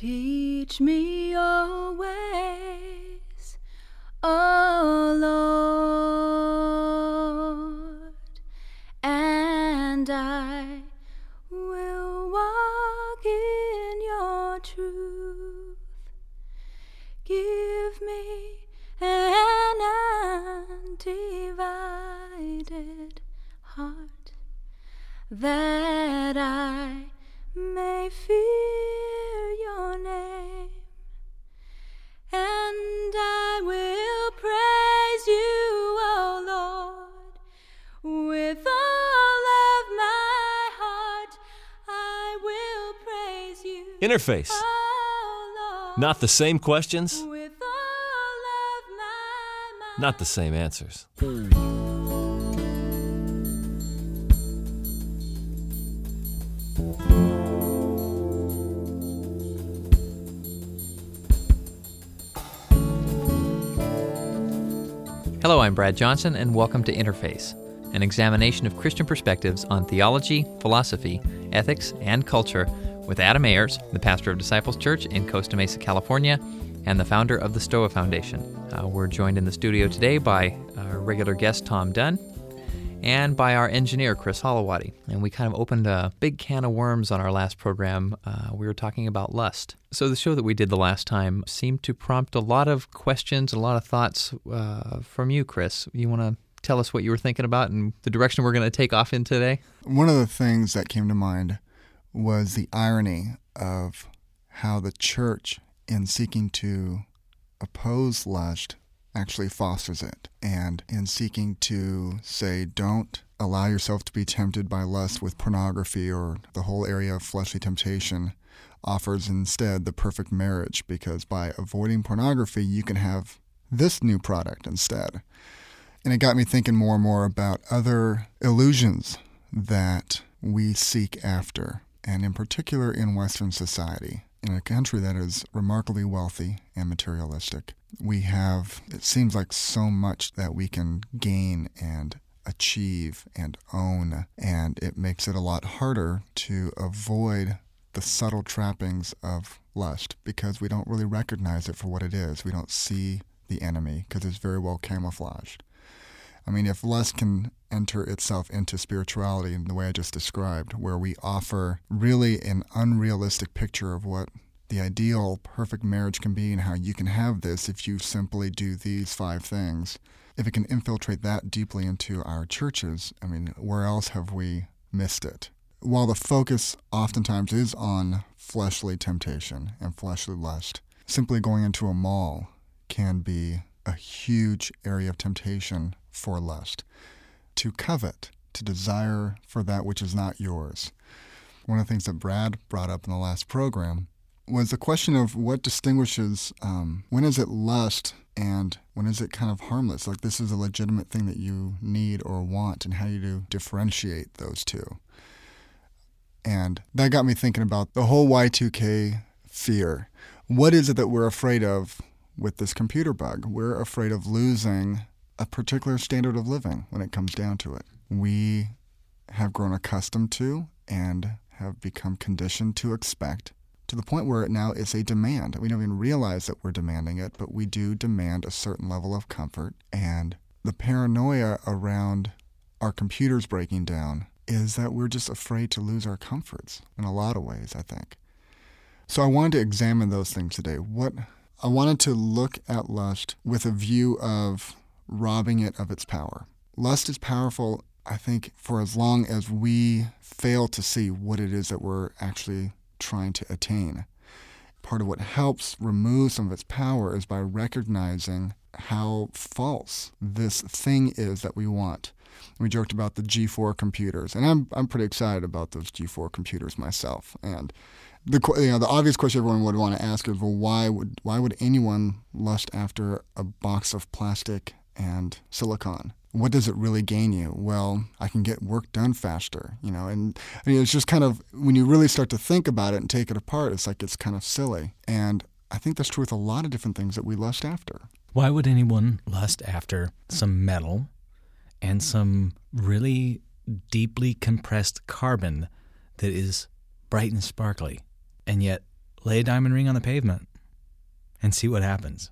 Teach me your ways, O Lord, and I will walk in your truth. Give me an undivided heart, that I may fear your name, and I will praise you, O Lord, with all of my heart. I will praise you, Interface. O Lord, Not the same questions, with all of my mind. not the same answers. Hello, I'm Brad Johnson, and welcome to Interface, an examination of Christian perspectives on theology, philosophy, ethics, and culture with Adam Ayers, the pastor of Disciples Church in Costa Mesa, California, and the founder of the Stoa Foundation. We're joined in the studio today by our regular guest, Tom Dunn, and by our engineer, Chris Holowati. And we kind of opened a big can of worms on our last program. We were talking about lust. So the show that we did the last time seemed to prompt a lot of questions, a lot of thoughts from you, Chris. You want to tell us what you were thinking about and the direction we're going to take off in today? One of the things that came to mind was the irony of how the church, in seeking to oppose lust, actually fosters it. And in seeking to say, don't allow yourself to be tempted by lust with pornography or the whole area of fleshly temptation, offers instead the perfect marriage, because by avoiding pornography, you can have this new product instead. And it got me thinking more and more about other illusions that we seek after, and in particular in Western society. In a country that is remarkably wealthy and materialistic, we have, it seems like, so much that we can gain and achieve and own, and it makes it a lot harder to avoid the subtle trappings of lust because we don't really recognize it for what it is. We don't see the enemy because it's very well camouflaged. I mean, if lust can enter itself into spirituality in the way I just described, where we offer really an unrealistic picture of what the ideal perfect marriage can be and how you can have this if you simply do these 5 things, if it can infiltrate that deeply into our churches, I mean, where else have we missed it? While the focus oftentimes is on fleshly temptation and fleshly lust, simply going into a mall can be a huge area of temptation for lust. To covet, to desire for that which is not yours. One of the things that Brad brought up in the last program was the question of what distinguishes, when is it lust and when is it kind of harmless? Like this is a legitimate thing that you need or want, and how you do differentiate those two. And that got me thinking about the whole Y2K fear. What is it that we're afraid of with this computer bug? We're afraid of losing a particular standard of living when it comes down to it. We have grown accustomed to and have become conditioned to expect, to the point where now it's a demand. We don't even realize that we're demanding it, but we do demand a certain level of comfort. And the paranoia around our computers breaking down is that we're just afraid to lose our comforts in a lot of ways, I think. So I wanted to examine those things today. I wanted to look at lust with a view of robbing it of its power. Lust is powerful, I think, for as long as we fail to see what it is that we're actually trying to attain. Part of what helps remove some of its power is by recognizing how false this thing is that we want. We joked about the G4 computers, and I'm pretty excited about those G4 computers myself. And the obvious question everyone would want to ask is, well, why would anyone lust after a box of plastic and silicon? What does it really gain you? Well, I can get work done faster, and I mean, it's just kind of, when you really start to think about it and take it apart, it's like it's kind of silly. And I think that's true with a lot of different things that we lust after. Why would anyone lust after some metal and some really deeply compressed carbon that is bright and sparkly, and yet lay a diamond ring on the pavement and see what happens.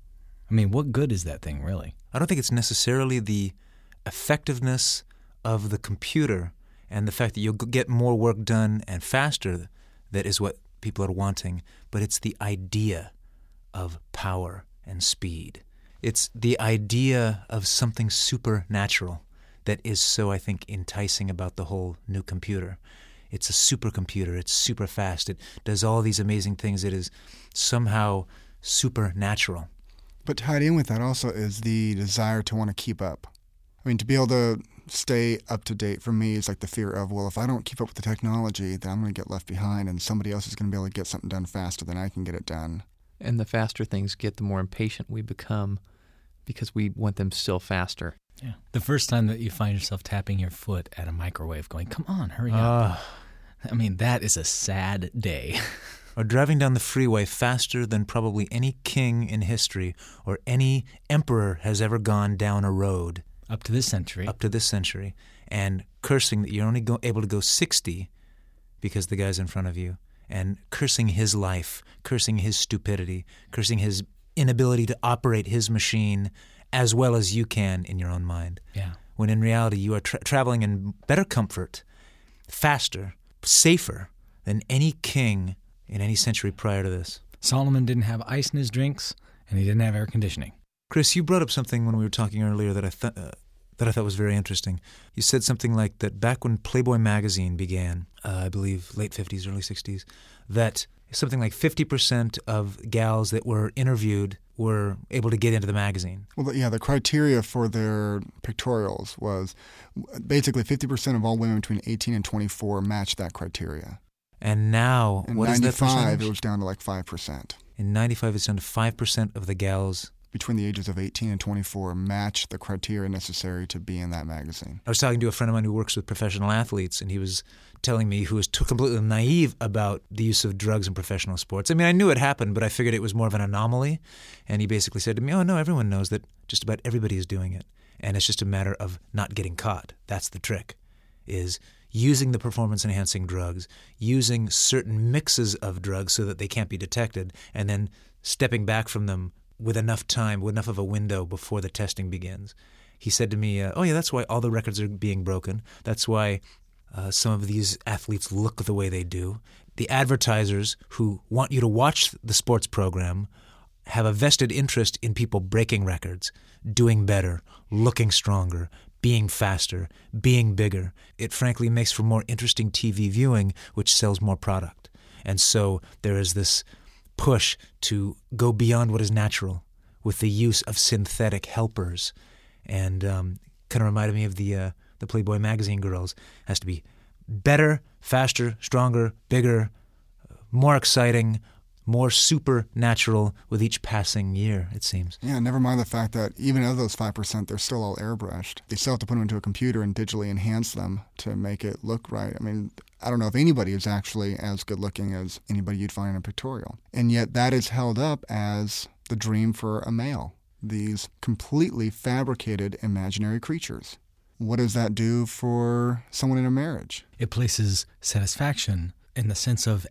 I mean, what good is that thing, really? I don't think it's necessarily the effectiveness of the computer and the fact that you'll get more work done and faster that is what people are wanting, but it's the idea of power and speed. It's the idea of something supernatural that is so, I think, enticing about the whole new computer. It's a supercomputer. It's super fast. It does all these amazing things. It is somehow supernatural. But tied in with that also is the desire to want to keep up. I mean, to be able to stay up to date for me is like the fear of, well, if I don't keep up with the technology, then I'm going to get left behind and somebody else is going to be able to get something done faster than I can get it done. And the faster things get, the more impatient we become because we want them still faster. Yeah. The first time that you find yourself tapping your foot at a microwave going, come on, hurry up. I mean, that is a sad day. Or driving down the freeway faster than probably any king in history or any emperor has ever gone down a road. Up to this century. And cursing that you're only able to go 60 because the guy's in front of you. And cursing his life, cursing his stupidity, cursing his inability to operate his machine as well as you can in your own mind. Yeah. When in reality you are traveling in better comfort, faster, safer than any king in any century prior to this. Solomon didn't have ice in his drinks, and he didn't have air conditioning. Chris, you brought up something when we were talking earlier that I thought was very interesting. You said something like that back when Playboy magazine began, I believe late 50s, early 60s, that something like 50% of gals that were interviewed were able to get into the magazine. Well, yeah, the criteria for their pictorials was basically 50% of all women between 18 and 24 matched that criteria. And now, what is that percentage? In 95, it was down to like 5%. In 95, it's down to 5% of the gals between the ages of 18 and 24 match the criteria necessary to be in that magazine. I was talking to a friend of mine who works with professional athletes, and he was telling me, who was completely naive about the use of drugs in professional sports. I mean, I knew it happened, but I figured it was more of an anomaly. And he basically said to me, oh, no, everyone knows that just about everybody is doing it. And it's just a matter of not getting caught. That's the trick, is using the performance-enhancing drugs, using certain mixes of drugs so that they can't be detected, and then stepping back from them with enough time, with enough of a window before the testing begins. He said to me, oh yeah, that's why all the records are being broken. That's why some of these athletes look the way they do. The advertisers who want you to watch the sports program have a vested interest in people breaking records, doing better, looking stronger, being faster, being bigger. It frankly makes for more interesting TV viewing, which sells more product. And so there is this push to go beyond what is natural with the use of synthetic helpers. And kind of reminded me of the Playboy magazine girls. It has to be better, faster, stronger, bigger, more exciting, more supernatural with each passing year, it seems. Yeah, never mind the fact that even of those 5%, they're still all airbrushed. They still have to put them into a computer and digitally enhance them to make it look right. I mean, I don't know if anybody is actually as good looking as anybody you'd find in a pictorial. And yet that is held up as the dream for a male. These completely fabricated imaginary creatures. What does that do for someone in a marriage? It places satisfaction in the sense of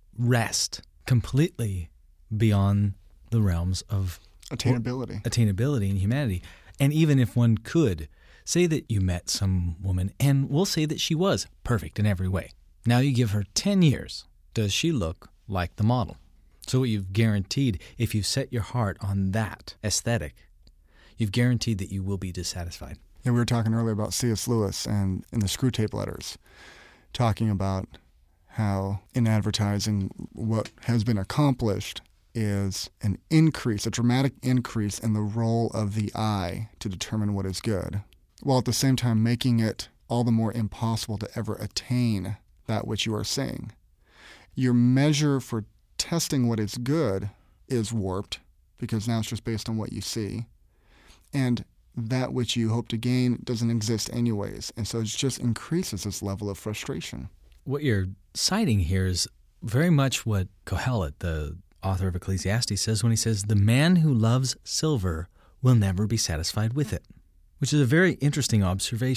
rest completely beyond the realms of attainability and humanity. And even if one could say that you met some woman, and we'll say that she was perfect in every way. Now you give her 10 years. Does she look like the model? So what you've guaranteed, if you set your heart on that aesthetic, you've guaranteed that you will be dissatisfied. Yeah, we were talking earlier about C.S. Lewis and in the Screwtape Letters, talking about how in advertising what has been accomplished is an increase, a dramatic increase in the role of the eye to determine what is good, while at the same time making it all the more impossible to ever attain that which you are seeing. Your measure for testing what is good is warped, because now it's just based on what you see, and that which you hope to gain doesn't exist anyways, and so it just increases this level of frustration. What you're citing here is very much what Kohelet, the author of Ecclesiastes, says when he says, the man who loves silver will never be satisfied with it, which is a very interesting observation.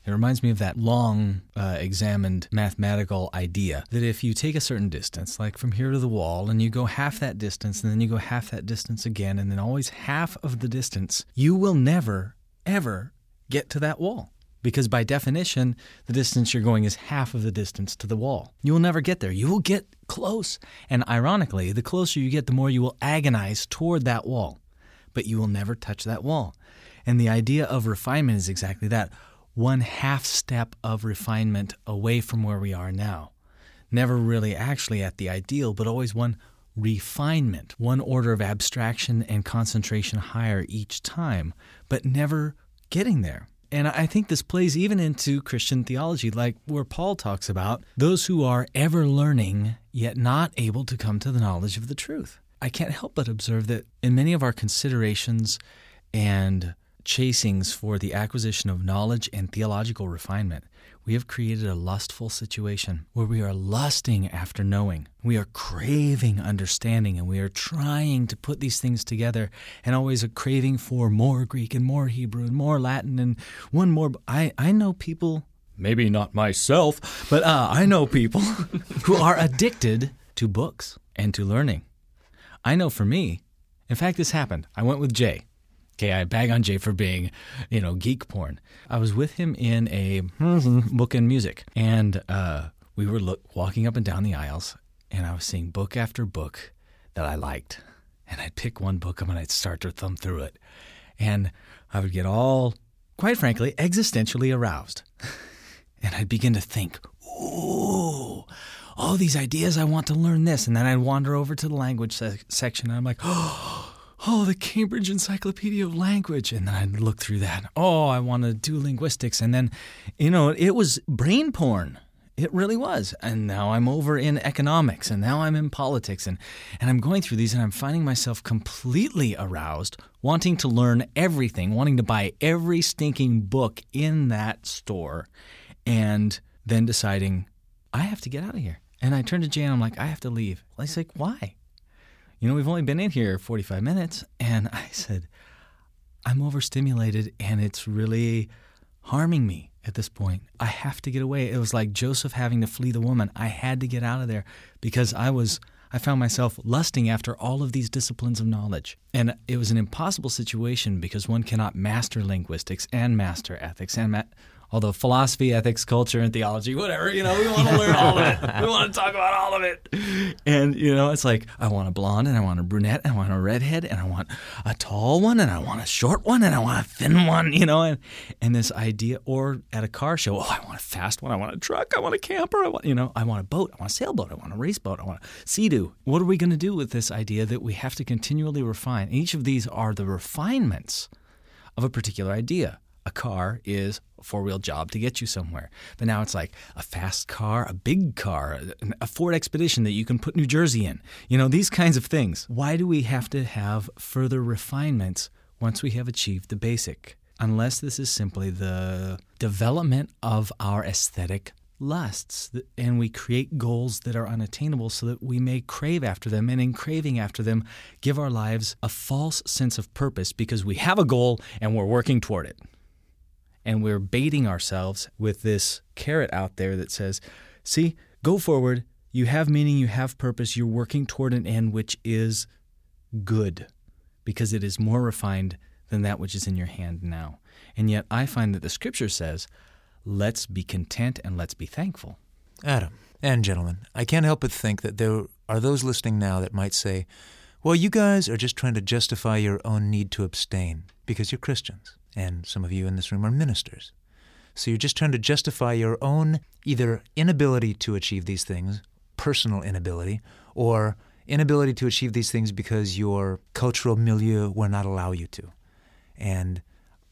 It reminds me of that long examined mathematical idea that if you take a certain distance, like from here to the wall, and you go half that distance, and then you go half that distance again, and then always half of the distance, you will never, ever get to that wall. Because by definition, the distance you're going is half of the distance to the wall. You will never get there. You will get close. And ironically, the closer you get, the more you will agonize toward that wall. But you will never touch that wall. And the idea of refinement is exactly that. One half step of refinement away from where we are now. Never really actually at the ideal, but always one refinement, one order of abstraction and concentration higher each time, but never getting there. And I think this plays even into Christian theology, like where Paul talks about those who are ever learning, yet not able to come to the knowledge of the truth. I can't help but observe that in many of our considerations and chasings for the acquisition of knowledge and theological refinement, we have created a lustful situation where we are lusting after knowing. We are craving understanding, and we are trying to put these things together, and always a craving for more Greek and more Hebrew and more Latin and one more. I know people, maybe not myself, but I know people who are addicted to books and to learning. I know for me, in fact, this happened. I went with Jay. Okay, I bag on Jay for being, geek porn. I was with him in a book and music, and we were walking up and down the aisles, and I was seeing book after book that I liked. And I'd pick one book up and I'd start to thumb through it. And I would get all, quite frankly, existentially aroused. And I'd begin to think, ooh, all these ideas, I want to learn this. And then I'd wander over to the language section, and I'm like, oh, the Cambridge Encyclopedia of Language. And then I'd look through that. Oh, I want to do linguistics. And then, it was brain porn. It really was. And now I'm over in economics, and now I'm in politics. And I'm going through these, and I'm finding myself completely aroused, wanting to learn everything, wanting to buy every stinking book in that store, and then deciding, I have to get out of here. And I turned to Jay, and I'm like, I have to leave. He's like, why? We've only been in here 45 minutes. And I said, I'm overstimulated, and it's really harming me at this point. I have to get away. It was like Joseph having to flee the woman. I had to get out of there because I found myself lusting after all of these disciplines of knowledge. And it was an impossible situation because one cannot master linguistics and master ethics and although philosophy, ethics, culture, and theology, whatever, we want to learn all of it. We want to talk about all of it. And, it's like, I want a blonde, and I want a brunette, and I want a redhead, and I want a tall one, and I want a short one, and I want a thin one, and this idea, or at a car show, I want a fast one, I want a truck, I want a camper, I want a boat, I want a sailboat, I want a race boat, I want a Sea-Doo. What are we going to do with this idea that we have to continually refine? Each of these are the refinements of a particular idea. A car is a four-wheel job to get you somewhere. But now it's like a fast car, a big car, a Ford Expedition that you can put New Jersey in. These kinds of things. Why do we have to have further refinements once we have achieved the basic? Unless this is simply the development of our aesthetic lusts, and we create goals that are unattainable so that we may crave after them, and in craving after them, give our lives a false sense of purpose because we have a goal and we're working toward it. And we're baiting ourselves with this carrot out there that says, see, go forward, you have meaning, you have purpose, you're working toward an end which is good because it is more refined than that which is in your hand now. And yet I find that the Scripture says, let's be content and let's be thankful. Adam and gentlemen, I can't help but think that there are those listening now that might say, well, you guys are just trying to justify your own need to abstain because you're Christians. And some of you in this room are ministers. So you're just trying to justify your own either inability to achieve these things, personal inability, or inability to achieve these things because your cultural milieu will not allow you to. And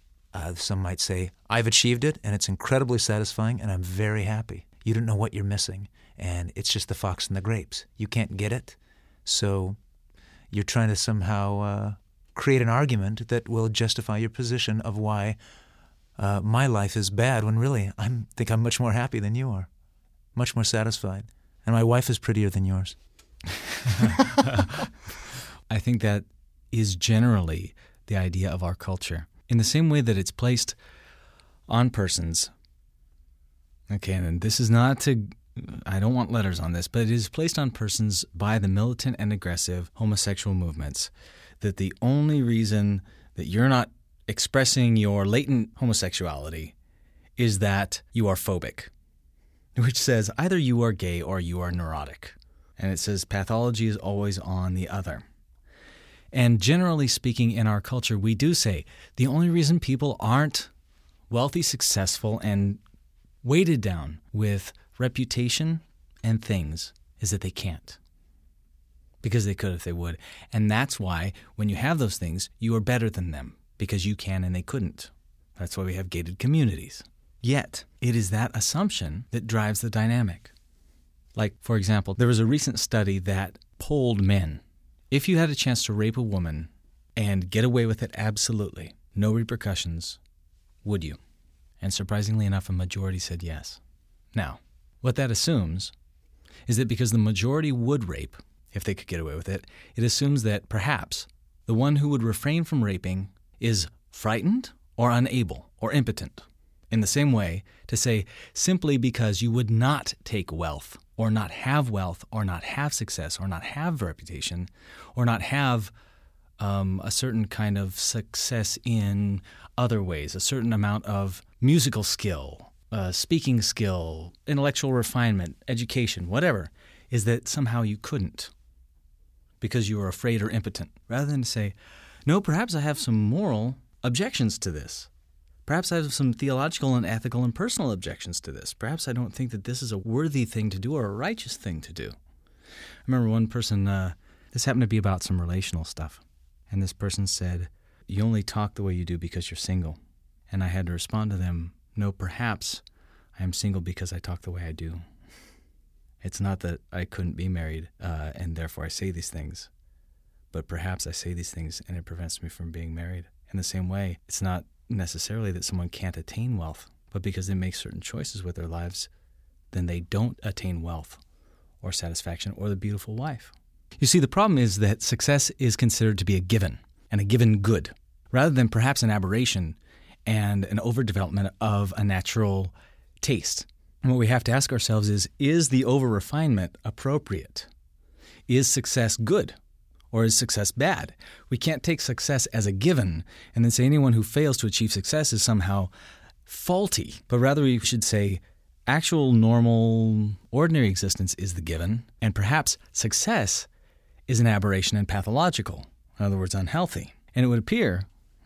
some might say, I've achieved it, and it's incredibly satisfying, and I'm very happy. You don't know what you're missing, and it's just the fox and the grapes. You can't get it, so you're trying to somehow create an argument that will justify your position of why my life is bad when really I think I'm much more happy than you are, much more satisfied. And my wife is prettier than yours. I think that is generally the idea of our culture. In the same way that it's placed on persons Okay, and this is not to, I don't want letters on this, but it is placed on persons by the militant and aggressive homosexual movements that the only reason that you're not expressing your latent homosexuality is that you are phobic, which says either you are gay or you are neurotic. And it says pathology is always on the other. And generally speaking, in our culture, we do say the only reason people aren't wealthy, successful, and weighted down with reputation and things is that they can't. Because they could if they would. And that's why when you have those things, you are better than them because you can and they couldn't. That's why we have gated communities. Yet, it is that assumption that drives the dynamic. Like, for example, there was a recent study that polled men. If you had a chance to rape a woman and get away with it absolutely, no repercussions, would you? And surprisingly enough, a majority said yes. Now, what that assumes is that because the majority would rape, if they could get away with it, it assumes that perhaps the one who would refrain from raping is frightened or unable or impotent. In the same way, to say simply because you would not take wealth or not have success or not have reputation or not have a certain kind of success in other ways, a certain amount of musical skill, speaking skill, intellectual refinement, education, whatever, is that somehow you couldn't because you were afraid or impotent, rather than to say, no, perhaps I have some moral objections to this. Perhaps I have some theological and ethical and personal objections to this. Perhaps I don't think that this is a worthy thing to do or a righteous thing to do. I remember one person, this happened to be about some relational stuff, and this person said, you only talk the way you do because you're single. And I had to respond to them, no, perhaps I am single because I talk the way I do. It's not that I couldn't be married and therefore I say these things, but perhaps I say these things and it prevents me from being married. In the same way, it's not necessarily that someone can't attain wealth, but because they make certain choices with their lives, then they don't attain wealth or satisfaction or the beautiful wife. You see, the problem is that success is considered to be a given, and a given good, rather than perhaps an aberration and an overdevelopment of a natural taste. And what we have to ask ourselves is the over-refinement appropriate? Is success good? Or is success bad? We can't take success as a given and then say anyone who fails to achieve success is somehow faulty. But rather we should say actual, normal, ordinary existence is the given, and perhaps success is an aberration and pathological, in other words, unhealthy. And it would appear,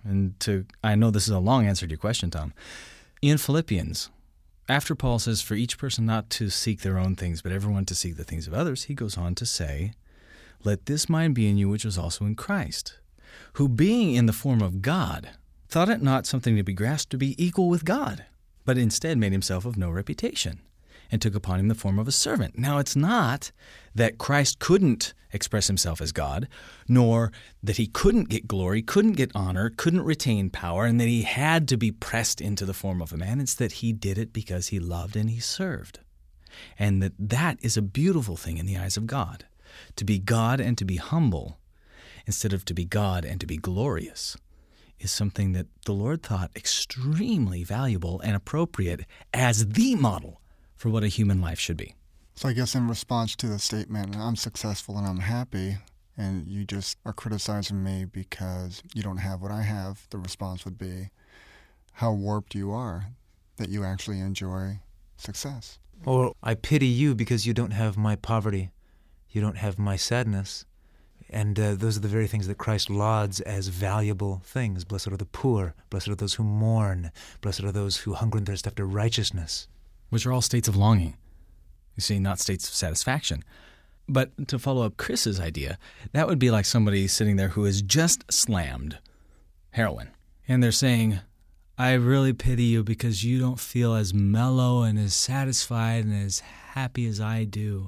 I know this is a long answer to your question, Tom, in Philippians, after Paul says for each person not to seek their own things, but everyone to seek the things of others, he goes on to say, let this mind be in you which was also in Christ, who being in the form of God, thought it not something to be grasped to be equal with God, but instead made himself of no reputation, and took upon him the form of a servant. Now it's not that Christ couldn't express himself as God, nor that he couldn't get glory, couldn't get honor, couldn't retain power, and that he had to be pressed into the form of a man. It's that he did it because he loved and he served. And that is a beautiful thing in the eyes of God. To be God and to be humble, instead of to be God and to be glorious, is something that the Lord thought extremely valuable and appropriate as the model for what a human life should be. So I guess in response to the statement, I'm successful and I'm happy, and you just are criticizing me because you don't have what I have, the response would be, how warped you are that you actually enjoy success. Or I pity you because you don't have my poverty. You don't have my sadness. And those are the very things that Christ lauds as valuable things. Blessed are the poor. Blessed are those who mourn. Blessed are those who hunger and thirst after righteousness. Which are all states of longing. You see, not states of satisfaction. But to follow up Chris's idea, that would be like somebody sitting there who has just slammed heroin. And they're saying, I really pity you because you don't feel as mellow and as satisfied and as happy as I do.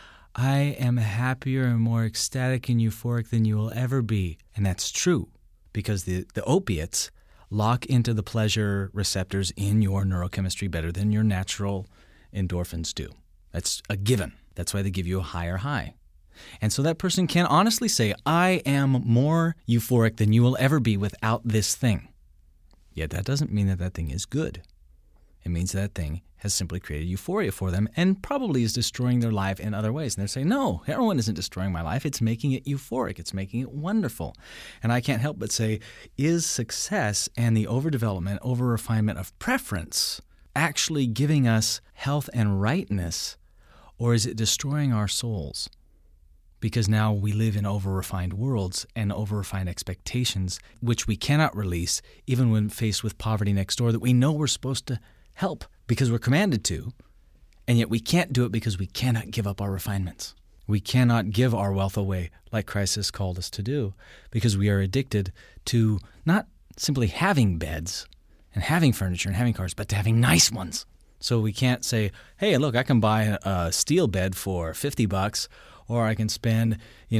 I am happier and more ecstatic and euphoric than you will ever be. And that's true, because the opiates lock into the pleasure receptors in your neurochemistry better than your natural endorphins do. That's a given. That's why they give you a higher high. And so that person can honestly say, I am more euphoric than you will ever be without this thing. Yet that doesn't mean that thing is good. It means that thing has simply created euphoria for them and probably is destroying their life in other ways. And they're saying, no, heroin isn't destroying my life. It's making it euphoric. It's making it wonderful. And I can't help but say, is success and the overdevelopment, over-refinement of preference actually giving us health and rightness, or is it destroying our souls? Because now we live in over-refined worlds and over-refined expectations, which we cannot release even when faced with poverty next door that we know we're supposed to help because we're commanded to, and yet we can't do it because we cannot give up our refinements. We cannot give our wealth away like Christ has called us to do because we are addicted to not simply having beds and having furniture and having cars, but to having nice ones. So we can't say, hey, look, I can buy a steel bed for $50, or I can spend,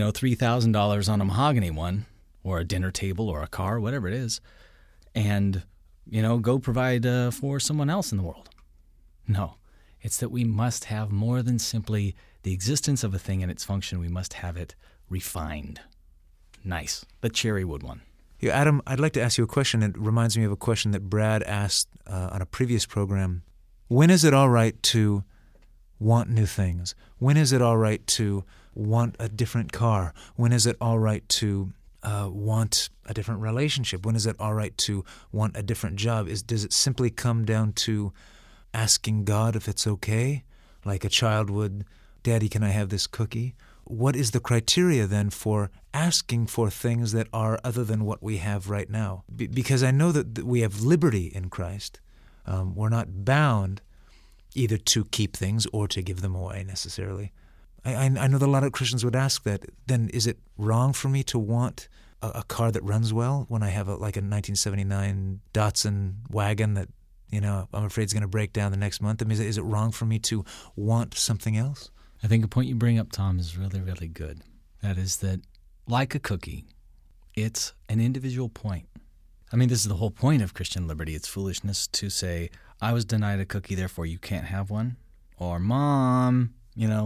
$3,000 on a mahogany one, or a dinner table, or a car, whatever it is, and, go provide for someone else in the world. No, it's that we must have more than simply the existence of a thing and its function. We must have it refined. Nice. The cherry wood one. Yeah, Adam, I'd like to ask you a question. It reminds me of a question that Brad asked on a previous program. When is it all right to want new things? When is it all right to want a different car? When is it all right to want a different relationship? When is it all right to want a different job? Does it simply come down to asking God if it's okay? Like a child would, Daddy, can I have this cookie? What is the criteria then for asking for things that are other than what we have right now? Because I know that we have liberty in Christ. We're not bound either to keep things or to give them away necessarily. I know that a lot of Christians would ask that. Then is it wrong for me to want a car that runs well when I have a 1979 Datsun wagon that I'm afraid is going to break down the next month? I mean, is it wrong for me to want something else? I think a point you bring up, Tom, is really, really good. That is that, like a cookie, it's an individual point. I mean, this is the whole point of Christian liberty. It's foolishness to say, I was denied a cookie, therefore you can't have one. Or, Mom,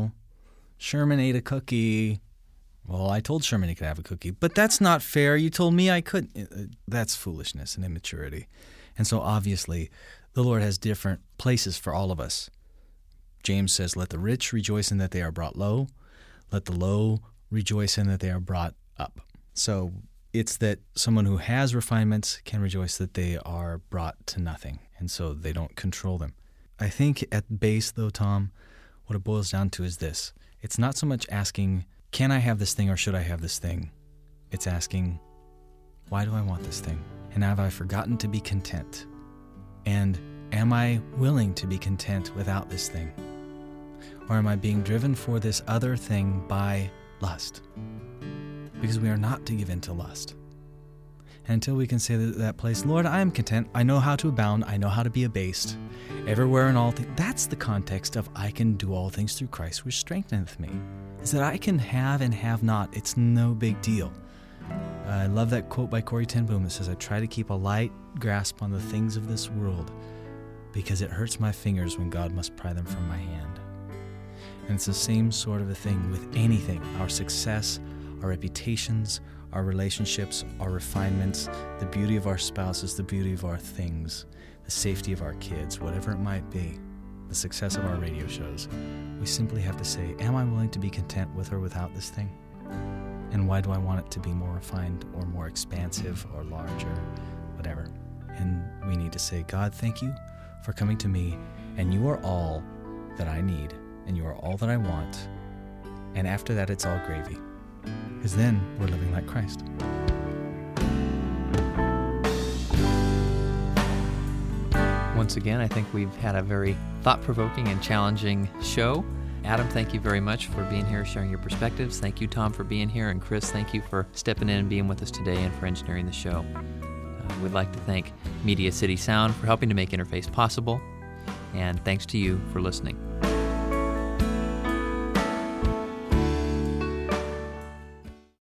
Sherman ate a cookie. Well, I told Sherman he could have a cookie. But that's not fair. You told me I couldn't. That's foolishness and immaturity. And so obviously, the Lord has different places for all of us. James says, let the rich rejoice in that they are brought low. Let the low rejoice in that they are brought up. So it's that someone who has refinements can rejoice that they are brought to nothing, and so they don't control them. I think at base, though, Tom, what it boils down to is this. It's not so much asking, can I have this thing or should I have this thing? It's asking, why do I want this thing? And have I forgotten to be content? And am I willing to be content without this thing? Or am I being driven for this other thing by lust? Because we are not to give in to lust. And until we can say that place, Lord, I am content. I know how to abound. I know how to be abased. Everywhere in all things. That's the context of I can do all things through Christ, which strengtheneth me. Is that I can have and have not. It's no big deal. I love that quote by Corrie ten Boom that says, I try to keep a light grasp on the things of this world because it hurts my fingers when God must pry them from my hand. And it's the same sort of a thing with anything. Our success, our reputations, our relationships, our refinements, the beauty of our spouses, the beauty of our things, the safety of our kids, whatever it might be, the success of our radio shows. We simply have to say, am I willing to be content with or without this thing? And why do I want it to be more refined or more expansive or larger, whatever? And we need to say, God, thank you for coming to me, and you are all that I need, and you are all that I want. And after that, it's all gravy. Because then we're living like Christ. Once again, I think we've had a very thought-provoking and challenging show. Adam, thank you very much for being here, sharing your perspectives. Thank you, Tom, for being here. And Chris, thank you for stepping in and being with us today and for engineering the show. We'd like to thank Media City Sound for helping to make Interface possible. And thanks to you for listening.